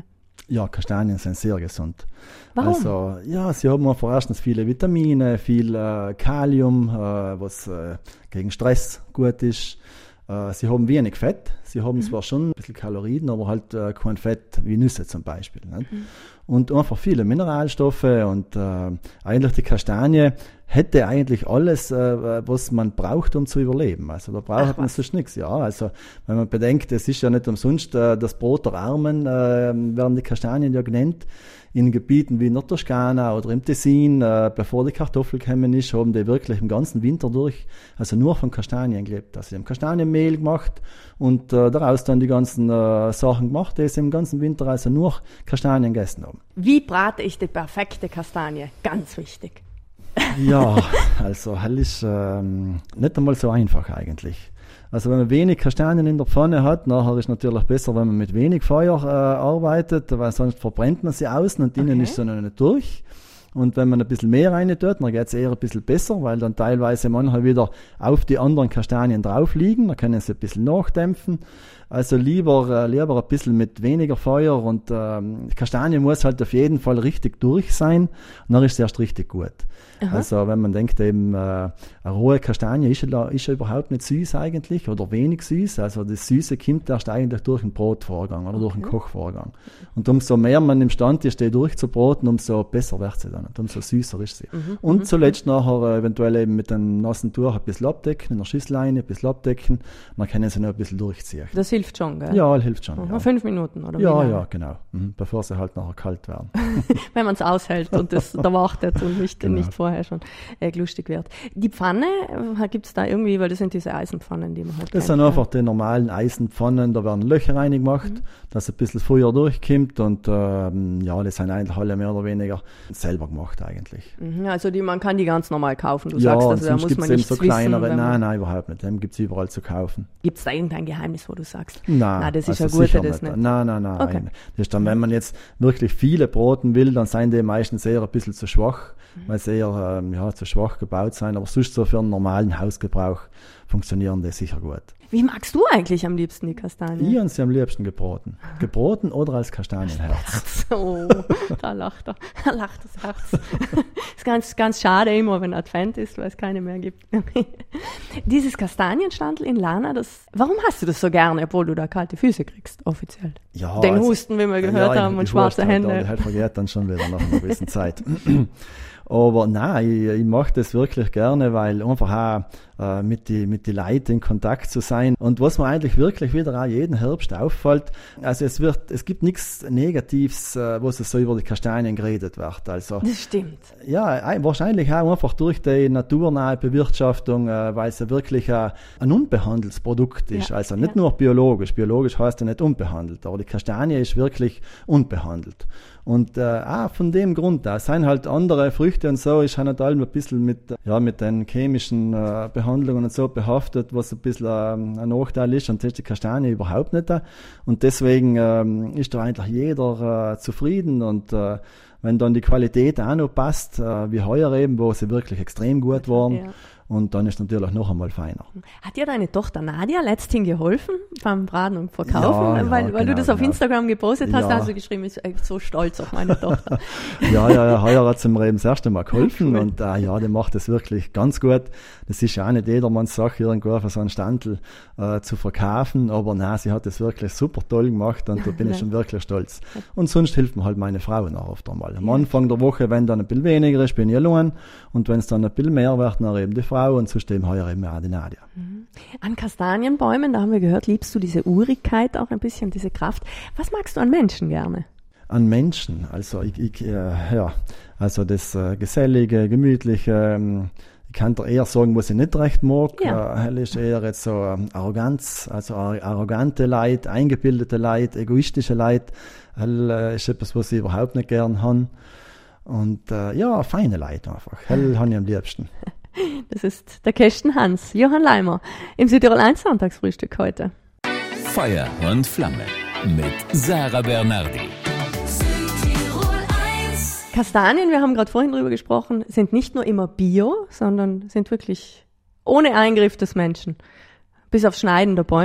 Ja, Kastanien sind sehr gesund. Warum? Also, ja, sie haben einfach erstens viele Vitamine, viel äh, Kalium, äh, was äh, gegen Stress gut ist. Äh, sie haben wenig Fett. Sie haben mhm. zwar schon ein bisschen Kalorien, aber halt äh, kein Fett wie Nüsse zum Beispiel. Nicht? Mhm. Und einfach viele Mineralstoffe und äh, eigentlich die Kastanie hätte eigentlich alles, äh, was man braucht, um zu überleben. Also da braucht man sonst nichts. Ja, also wenn man bedenkt, es ist ja nicht umsonst äh, das Brot der Armen, äh, werden die Kastanien ja genannt. In Gebieten wie in der Toskana oder im Tessin, äh, bevor die Kartoffel gekommen ist, haben die wirklich im ganzen Winter durch, also nur von Kastanien gelebt. Also sie haben Kastanienmehl gemacht und äh, daraus dann die ganzen äh, Sachen gemacht, die sie im ganzen Winter also nur Kastanien gegessen haben. Wie brate ich die perfekte Kastanie? Ganz wichtig. Ja, also das ist ähm, nicht einmal so einfach eigentlich. Also wenn man wenig Kastanien in der Pfanne hat, nachher ist es natürlich besser, wenn man mit wenig Feuer äh, arbeitet, weil sonst verbrennt man sie außen und innen okay. ist sie noch nicht durch. Und wenn man ein bisschen mehr rein tut, dann geht es eher ein bisschen besser, weil dann teilweise manchmal wieder auf die anderen Kastanien drauf liegen, dann können sie ein bisschen nachdämpfen. Also lieber, äh, lieber ein bisschen mit weniger Feuer und ähm, Kastanie muss halt auf jeden Fall richtig durch sein und dann ist es erst richtig gut. Aha. Also wenn man denkt eben, äh, eine rohe Kastanie ist ja, ist ja überhaupt nicht süß eigentlich oder wenig süß, also das Süße kommt erst eigentlich durch den Brotvorgang oder okay. durch den Kochvorgang. Und umso mehr man imstande ist, die durchzubraten, umso besser wird sie dann und umso süßer ist sie. Mhm. Und mhm. zuletzt nachher äh, eventuell eben mit einem nassen Tuch ein bisschen abdecken, in der Schüssel rein, ein bisschen abdecken, dann können sie noch ein bisschen durchziehen. Das hilft schon, gell? Ja, hilft schon. Mhm. Ja. Fünf Minuten, oder wie? Ja, ja, genau. Mhm. Bevor sie halt nachher kalt werden. Wenn man es aushält und das da wartet und nicht, genau. nicht vorher schon äh, lustig wird. Die Pfanne, äh, gibt es da irgendwie, weil das sind diese Eisenpfannen, die man halt Das kennt, sind einfach die normalen Eisenpfannen, da werden Löcher reingemacht, mhm. dass ein bisschen Feuer durchkommt und ähm, ja, das sind eigentlich alle mehr oder weniger selber gemacht eigentlich. Mhm, also die, man kann die ganz normal kaufen, du ja, sagst, also da muss man nichts so wissen. Kleinere, nein, nein, überhaupt nicht, dem gibt es überall zu kaufen. Gibt es da irgendein Geheimnis, wo du sagst? Nein, nein das ist also ja gut, das nicht. nicht. Nein, nein, nein. Okay. Das ist dann, wenn man jetzt wirklich viele broten will, dann sind die meistens eher ein bisschen zu schwach, mhm. weil sie eher ähm, ja, zu schwach gebaut sind. Aber sonst so für einen normalen Hausgebrauch funktionieren die sicher gut. Wie magst du eigentlich am liebsten die Kastanien? Ich habe sie am liebsten gebraten. Gebraten oder als Kastanienherz. Oh, da lacht er. Da lacht das Herz. Ist ganz, ganz schade immer, wenn Advent ist, weil es keine mehr gibt. Dieses Kastanienstandl in Lana, das, warum hast du das so gerne, obwohl du da kalte Füße kriegst, offiziell? Ja, Den also, Husten, wie wir gehört ja, haben, und schwarze Hände. Der halt vergeht dann schon wieder nach einer gewissen Zeit. Aber nein, ich, ich mache das wirklich gerne, weil einfach auch äh, mit den mit die Leuten in Kontakt zu sein. Und was mir eigentlich wirklich wieder auch jeden Herbst auffällt, also es wird, es gibt nichts Negatives, äh, was es so über die Kastanien geredet wird. Also, das stimmt. Ja, wahrscheinlich auch einfach durch die naturnahe Bewirtschaftung, äh, weil es ja wirklich äh, ein unbehandeltes Produkt ist. Ja, also nicht ja. nur biologisch. Biologisch heißt ja nicht unbehandelt, aber die Kastanie ist wirklich unbehandelt. Und äh, auch von dem Grund, da sind halt andere Früchte und so, ist halt allem ein bisschen mit, ja, mit den chemischen äh, Behandlungen und so behaftet, was ein bisschen äh, ein Nachteil ist. Und das ist die Kastanie überhaupt nicht da. Und deswegen ähm, ist da eigentlich jeder äh, zufrieden. Und äh, wenn dann die Qualität auch noch passt, äh, wie heuer eben, wo sie wirklich extrem gut waren, ja. Und dann ist es natürlich noch einmal feiner. Hat dir deine Tochter Nadia letzthin geholfen beim Braten und Verkaufen? Ja, ja, weil, weil genau, du das auf genau. Instagram gepostet hast, ja. da hast du geschrieben, ich bin so stolz auf meine Tochter. ja, ja, ja, heuer hat sie mir eben das erste Mal geholfen. Cool. Und äh, ja, die macht das wirklich ganz gut. Das ist ja auch nicht jedermanns Sache, irgendwo auf so einen Standel äh, zu verkaufen. Aber nein, sie hat das wirklich super toll gemacht und da bin ich schon wirklich stolz. Und sonst hilft mir halt meine Frau noch oft einmal. Am Anfang der Woche, wenn dann ein bisschen weniger ist, bin ich allein. Und wenn es dann ein bisschen mehr wird, dann eben die Frau und sonst eben heuer eben auch die Nadia. Mhm. An Kastanienbäumen, da haben wir gehört, liebst du diese Urigkeit auch ein bisschen, diese Kraft. Was magst du an Menschen gerne? An Menschen, also ich, ich äh, ja, also das äh, gesellige, gemütliche, ähm, ich kann dir eher sagen, was ich nicht recht mag. Ja. Äh, ist eher jetzt so ähm, Arroganz, also arrogante Leute, eingebildete Leute, egoistische Leute. Hell äh, ist etwas, was ich überhaupt nicht gern habe. Und äh, ja, feine Leute einfach. Hell habe ich am liebsten. Das ist der Kästen Hans, Johann Leimer, im Südtirol eins Sonntagsfrühstück heute. Feuer und Flamme mit Sarah Bernardi. Kastanien, wir haben gerade vorhin drüber gesprochen, sind nicht nur immer bio, sondern sind wirklich ohne Eingriff des Menschen. Bis aufs Schneiden der Bäume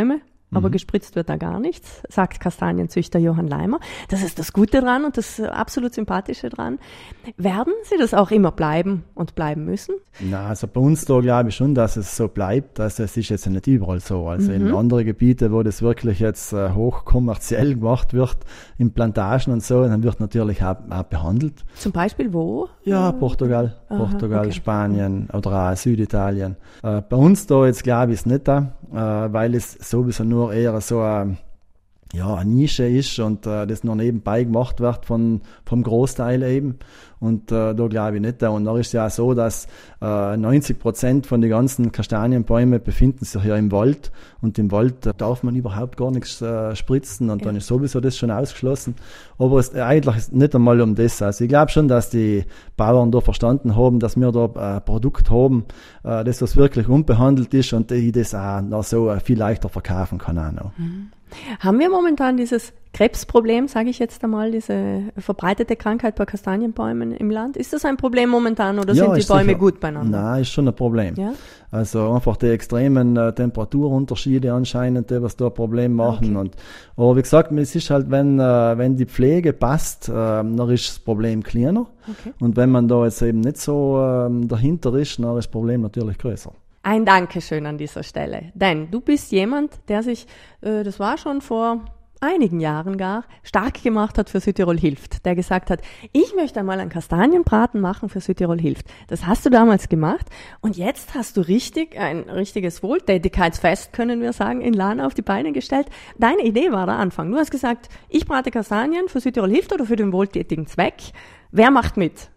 aber Mhm. gespritzt wird da gar nichts, sagt Kastanienzüchter Johann Leimer. Das ist das Gute dran und das absolut Sympathische dran. Werden Sie das auch immer bleiben und bleiben müssen? Na, also bei uns da glaube ich schon, dass es so bleibt. Also es ist jetzt nicht überall so. Also Mhm. in anderen Gebieten, wo das wirklich jetzt äh, hochkommerziell gemacht wird, in Plantagen und so, dann wird natürlich auch, auch behandelt. Zum Beispiel wo? Ja, Portugal, Aha, Portugal, okay. Spanien oder auch Süditalien. Äh, bei uns da jetzt glaube ich es nicht, äh, weil es sowieso nur eher so eine, ja, eine Nische ist und äh, das nur nebenbei gemacht wird von, vom Großteil eben. Und äh, da glaube ich nicht. Und da ist es ja auch so, dass äh, neunzig Prozent von den ganzen Kastanienbäumen befinden sich hier im Wald. Und im Wald äh, darf man überhaupt gar nichts äh, spritzen und Ja. dann ist sowieso das schon ausgeschlossen. Aber es, äh, eigentlich ist nicht einmal um das. Also ich glaube schon, dass die Bauern da verstanden haben, dass wir da äh, ein Produkt haben, äh, das was wirklich unbehandelt ist und ich das auch noch so äh, viel leichter verkaufen kann auch noch. Haben wir momentan dieses Krebsproblem, sage ich jetzt einmal, diese verbreitete Krankheit bei Kastanienbäumen im Land? Ist das ein Problem momentan oder sind die ist Bäume sicher. gut beieinander? Nein, ist schon ein Problem. Ja? Also einfach die extremen äh, Temperaturunterschiede anscheinend, die was da ein Problem machen. Okay. Und, aber wie gesagt, es ist halt, wenn, äh, wenn die Pflege passt, äh, dann ist das Problem kleiner. Okay. Und wenn man da jetzt eben nicht so ähm, dahinter ist, dann ist das Problem natürlich größer. Ein Dankeschön an dieser Stelle, denn du bist jemand, der sich, äh, das war schon vor einigen Jahren gar, stark gemacht hat für Südtirol Hilft, der gesagt hat, ich möchte einmal einen Kastanienbraten machen für Südtirol Hilft. Das hast du damals gemacht und jetzt hast du richtig, ein richtiges Wohltätigkeitsfest, können wir sagen, in Lahn auf die Beine gestellt. Deine Idee war der Anfang. Du hast gesagt, ich brate Kastanien für Südtirol Hilft oder für den wohltätigen Zweck. Wer macht mit?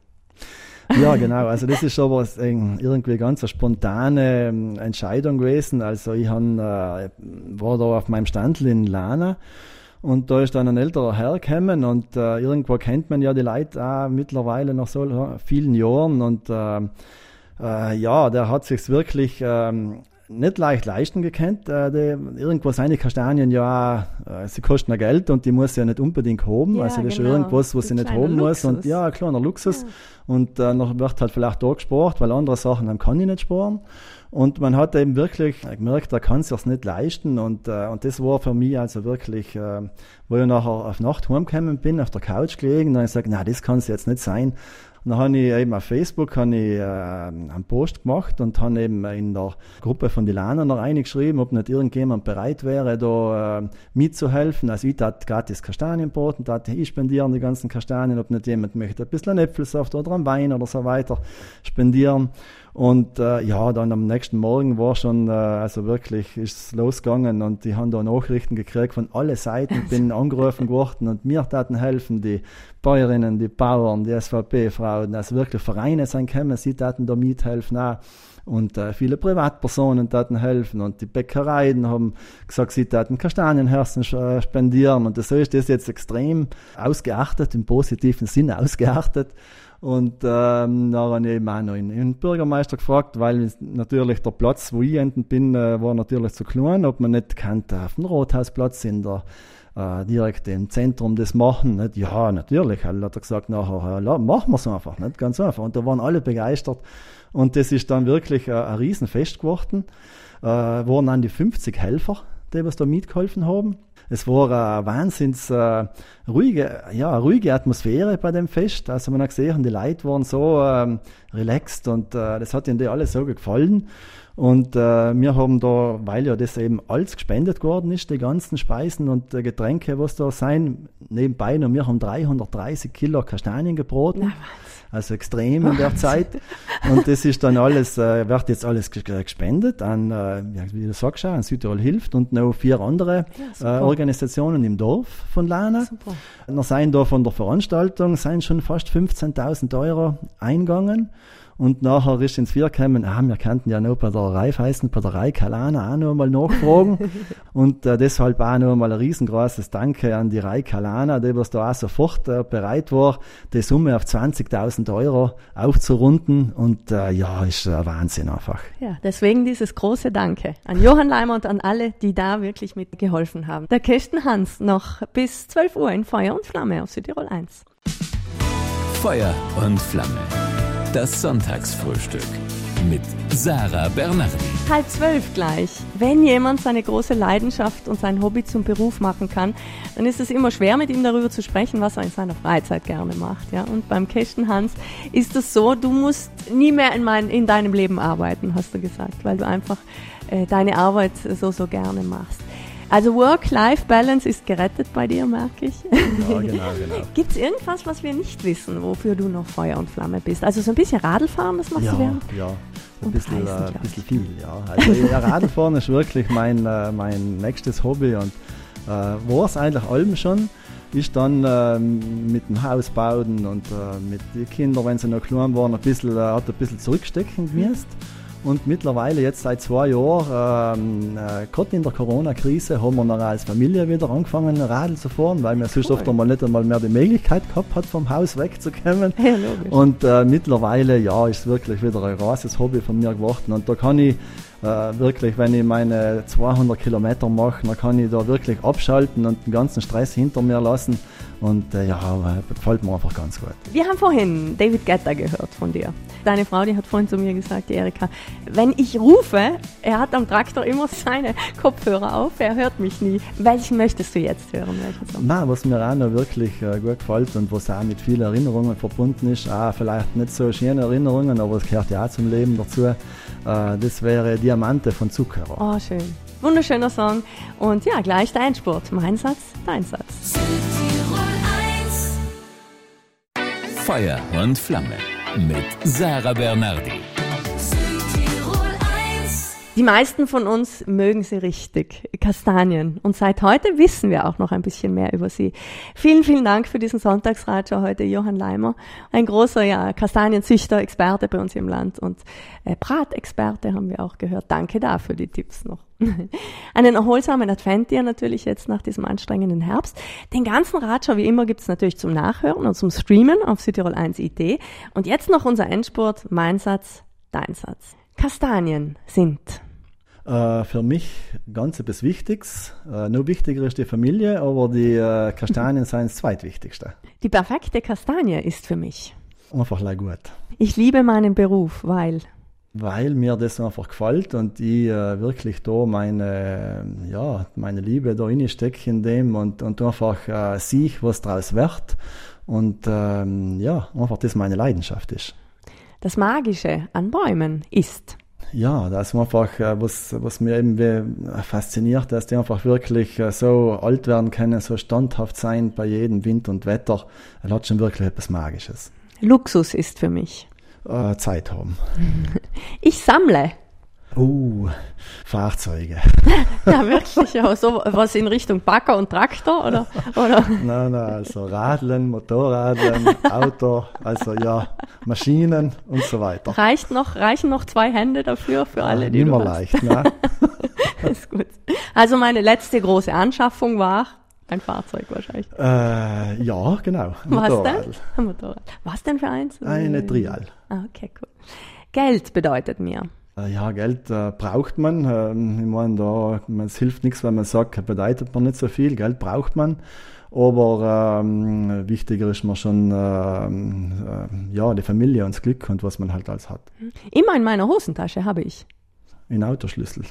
Ja, genau. Also das ist aber irgendwie ganz eine spontane ähm, Entscheidung gewesen. Also ich han, äh, war da auf meinem Standl in Lahn und da ist dann ein älterer Herr gekommen und äh, irgendwo kennt man ja die Leute auch mittlerweile nach so vielen Jahren und äh, äh, ja, der hat sich's wirklich ähm, nicht leicht leisten gekannt. Äh, die, irgendwo seine Kastanien ja, äh, sie kosten ja Geld und die muss ja nicht unbedingt haben. Ja, also das genau. ist irgendwas, was sie Ein nicht kleiner haben muss. Und Luxus. ja, ein kleiner Luxus. Ja. Und äh, noch wird halt vielleicht da gespart, weil andere Sachen dann kann ich nicht sparen. Und man hat eben wirklich gemerkt, er kann es sich nicht leisten. Und, äh, und das war für mich also wirklich, äh, wo ich nachher auf Nacht heimgekommen bin, auf der Couch gelegen, dann habe ich gesagt, na, das kann es jetzt nicht sein. Und dann habe ich eben auf Facebook habe ich, äh, einen Post gemacht und habe eben in der Gruppe von die Lahner noch reingeschrieben, ob nicht irgendjemand bereit wäre, da äh, mitzuhelfen. Also ich tat gratis Kastanienbrot und tat ich spendieren die ganzen Kastanien, ob nicht jemand möchte ein bisschen Äpfelsaft oder einen Wein oder so weiter spendieren. Und äh, ja, dann am nächsten Morgen war schon, äh, also wirklich ist es losgegangen und die haben da Nachrichten gekriegt von allen Seiten, bin angerufen geworden und mir taten helfen, die Bäuerinnen, die Bauern, die S V P-Frauen, also wirklich Vereine sind gekommen, sie taten da mithelfen auch. Und äh, viele Privatpersonen taten helfen und die Bäckereien haben gesagt, sie taten Kastanienherzen äh, spendieren und so ist das jetzt extrem ausgeachtet, im positiven Sinne ausgeachtet. Und ähm, dann habe ich eben auch noch den Bürgermeister gefragt, weil natürlich der Platz, wo ich enden bin, äh, war natürlich zu klein, ob man nicht könnte auf dem Rathausplatz in der äh, direkt im Zentrum das machen. Nicht? Ja, natürlich, hat er gesagt, nachher ja, machen wir es einfach, nicht ganz einfach. Und da waren alle begeistert. Und das ist dann wirklich äh, ein Riesenfest geworden. Äh, waren dann die fünfzig Helfer, die was da mitgeholfen haben. Es war eine wahnsinns äh, ruhige, ja, ruhige Atmosphäre bei dem Fest. Also man hat gesehen, die Leute waren so ähm, relaxed und äh, das hat ihnen die alle so gefallen. Und äh, wir haben da, weil ja das eben alles gespendet worden ist, die ganzen Speisen und äh, Getränke, was da sein, nebenbei noch, wir haben dreihundertdreißig Kilo Kastanien gebraten. Also extrem in der Zeit. Und das ist dann alles, äh, wird jetzt alles gespendet an, äh, wie du sagst, an Südtirol Hilft und noch vier andere ja, äh, Organisationen im Dorf von Lahn. Super. Dann sind da von der Veranstaltung sind schon fast fünfzehntausend Euro eingegangen. Und nachher ist ins Vier gekommen, ah, wir könnten ja noch bei der Raiffeisen, bei der Raikalana auch noch mal nachfragen. Und äh, deshalb auch noch mal ein riesengroßes Danke an die Raikalana, die was da auch sofort äh, bereit war, die Summe auf zwanzigtausend Euro aufzurunden. Und äh, ja, ist äh, Wahnsinn einfach. Ja, deswegen dieses große Danke an Johann Leimer und an alle, die da wirklich mitgeholfen haben. Der Kirsten Hans noch bis zwölf Uhr in Feuer und Flamme auf Südtirol eins. Feuer und Flamme. Das Sonntagsfrühstück. mit Sarah Bernardi. Halb zwölf gleich. Wenn jemand seine große Leidenschaft und sein Hobby zum Beruf machen kann, dann ist es immer schwer, mit ihm darüber zu sprechen, was er in seiner Freizeit gerne macht. Ja? Und beim Kästchen Hans ist es so, du musst nie mehr in, mein, in deinem Leben arbeiten, hast du gesagt, weil du einfach äh, deine Arbeit so, so gerne machst. Also Work-Life-Balance ist gerettet bei dir, merke ich. Ja, genau, genau. Gibt es irgendwas, was wir nicht wissen, wofür du noch Feuer und Flamme bist? Also so ein bisschen Radlfahren, das machst ja, du während? Ja, ein und bisschen, Reisen, äh, bisschen viel, ja. Also ja, Radlfahren ist wirklich mein, äh, mein nächstes Hobby und äh, war es eigentlich allem schon. Ist dann äh, mit dem Haus bauen und äh, mit den Kindern, wenn sie noch klein waren, ein bisschen, äh, hat ein bisschen zurückstecken gemusst. Und mittlerweile, jetzt seit zwei Jahren, ähm, äh, gerade in der Corona-Krise, haben wir noch als Familie wieder angefangen, Radl zu fahren, weil man sonst cool. oft einmal nicht einmal mehr die Möglichkeit gehabt hat, vom Haus wegzukommen. Ja, logisch. Und äh, mittlerweile, ja, ist es wirklich wieder ein großes Hobby von mir geworden. Und da kann ich äh, wirklich, wenn ich meine zweihundert Kilometer mache, dann kann ich da wirklich abschalten und den ganzen Stress hinter mir lassen. Und äh, ja, gefällt mir einfach ganz gut. Wir haben vorhin David Guetta gehört von dir. Deine Frau, die hat vorhin zu mir gesagt, die Erika, wenn ich rufe, er hat am Traktor immer seine Kopfhörer auf, er hört mich nie. Welchen möchtest du jetzt hören? Welchen Song? Nein, was mir auch noch wirklich äh, gut gefällt und was auch mit vielen Erinnerungen verbunden ist, auch vielleicht nicht so schöne Erinnerungen, aber es gehört ja auch zum Leben dazu, äh, das wäre Diamante von Zucchero. Oh, schön. Wunderschöner Song. Und ja, gleich der Endspurt. Mein Satz, dein Satz. Feuer und Flamme mit Sarah Bernardi. Die meisten von uns mögen sie richtig, Kastanien. Und seit heute wissen wir auch noch ein bisschen mehr über sie. Vielen, vielen Dank für diesen Sonntagsradio heute, Johann Leimer. Ein großer ja, Kastanienzüchter, Experte bei uns im Land und äh, Bratexperte haben wir auch gehört. Danke dafür, die Tipps noch. Einen erholsamen Advent dir natürlich jetzt nach diesem anstrengenden Herbst. Den ganzen Ratschau wie immer gibt's natürlich zum Nachhören und zum Streamen auf Südtirol eins punkt I T. Und jetzt noch unser Endspurt, mein Satz, dein Satz. Kastanien sind äh, für mich ganz etwas Wichtiges. Äh, noch wichtiger ist die Familie, aber die äh, Kastanien sind das Zweitwichtigste. Die perfekte Kastanie ist für mich einfach gut. Ich liebe meinen Beruf, weil Weil mir das einfach gefällt und ich äh, wirklich da meine, ja, meine Liebe da reinstecke in dem und, und einfach äh, sehe, was daraus wird. Und ähm, ja, einfach das meine Leidenschaft ist. Das Magische an Bäumen ist? Ja, das ist einfach, äh, was, was mir eben äh, fasziniert, dass die einfach wirklich äh, so alt werden können, so standhaft sein bei jedem Wind und Wetter. Das hat schon wirklich etwas Magisches. Luxus ist für mich? Äh, Zeit haben. Ich sammle. Uh, Fahrzeuge. Ja, wirklich, ja, so was in Richtung Bagger und Traktor, oder? oder? Nein, nein, also Radeln, Motorradeln, Auto, also ja, Maschinen und so weiter. Reicht noch, reichen noch zwei Hände dafür, für alle, äh, die du hast? Nicht mehr leicht, ne? Das ist gut. Also meine letzte große Anschaffung war ein Fahrzeug wahrscheinlich. Äh, ja, genau. Was Motorrad. denn? Ein Motorrad. Was denn für eins? Eine Trial. Ah, okay, cool. Geld bedeutet mir. Ja, Geld äh, braucht man. Ähm, ich meine, da, es hilft nichts, wenn man sagt, bedeutet man nicht so viel. Geld braucht man. Aber ähm, wichtiger ist mir schon ähm, äh, ja, die Familie und das Glück und was man halt alles hat. Immer in meiner Hosentasche habe ich. Ein Autoschlüssel.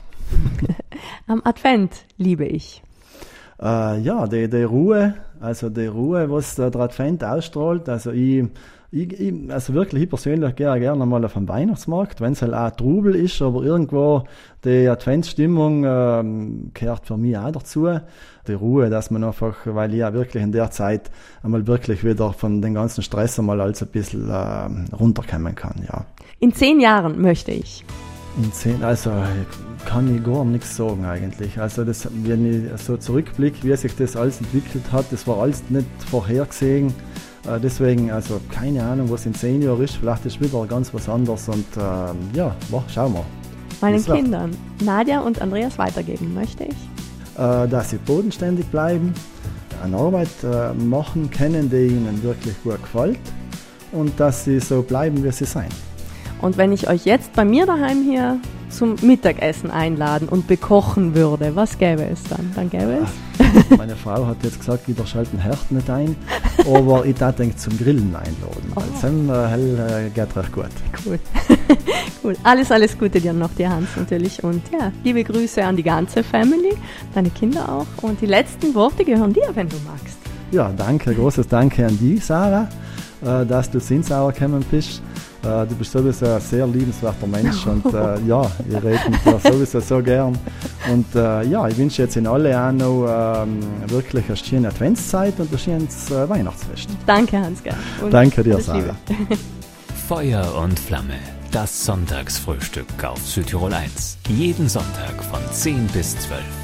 Am Advent liebe ich. Äh, ja, die, die Ruhe, also die Ruhe, was der Advent ausstrahlt. Also ich Ich, ich, also wirklich, ich persönlich gehe gerne mal auf den Weihnachtsmarkt, wenn es halt auch Trubel ist, aber irgendwo die Adventsstimmung ähm, gehört für mich auch dazu. Die Ruhe, dass man einfach, weil ich ja wirklich in der Zeit einmal wirklich wieder von den ganzen Stress einmal alles ein bisschen äh, runterkommen kann, ja. In zehn Jahren möchte ich. In zehn, also kann ich gar nichts sagen eigentlich. Also das, wenn ich so zurückblicke, wie sich das alles entwickelt hat, das war alles nicht vorhergesehen. Deswegen, also keine Ahnung, was in zehn Jahren ist. Vielleicht ist wieder ganz was anderes und ähm, ja, boah, schauen wir. Meinen Kindern, Nadja und Andreas, weitergeben möchte ich? Äh, dass sie bodenständig bleiben, eine Arbeit äh, machen können, die ihnen wirklich gut gefällt und dass sie so bleiben, wie sie sein. Und wenn ich euch jetzt bei mir daheim hier zum Mittagessen einladen und bekochen würde, was gäbe es dann? Dann gäbe es? Meine Frau hat jetzt gesagt, ich schalte den Herd nicht ein, aber ich darf den zum Grillen einladen. Oh. Also, das äh, geht recht gut. Cool. Cool. Alles, alles Gute dir noch, dir Hans natürlich. Und ja, liebe Grüße an die ganze Family, deine Kinder auch. Und die letzten Worte gehören dir, wenn du magst. Ja, danke, großes Danke an dich, Sarah, äh, dass du Sinsauer gekommen bist. Äh, du bist sowieso ein sehr liebenswerter Mensch und äh, ja, ich rede mit dir sowieso so gern. Und äh, ja, ich wünsche jetzt in alle auch noch ähm, wirklich eine schöne Adventszeit und ein schönes äh, Weihnachtsfest. Danke, Hans-Gerd. Danke dir, Sarah. Feuer und Flamme, das Sonntagsfrühstück auf Südtirol eins. Jeden Sonntag von zehn bis zwölf.